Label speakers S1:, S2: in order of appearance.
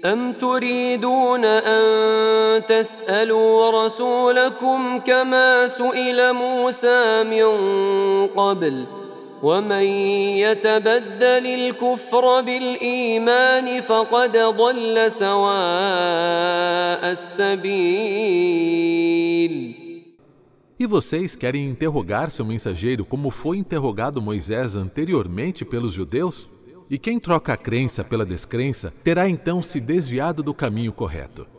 S1: أم تريدون أن تسألوا رسولكم كما سئل موسى من قبل ومن يتبدل الكفر بالإيمان فقد ضل سواء السبيل.
S2: E vocês querem interrogar seu mensageiro como foi interrogado Moisés anteriormente pelos judeus? E quem troca a crença pela descrença terá então se desviado do caminho correto.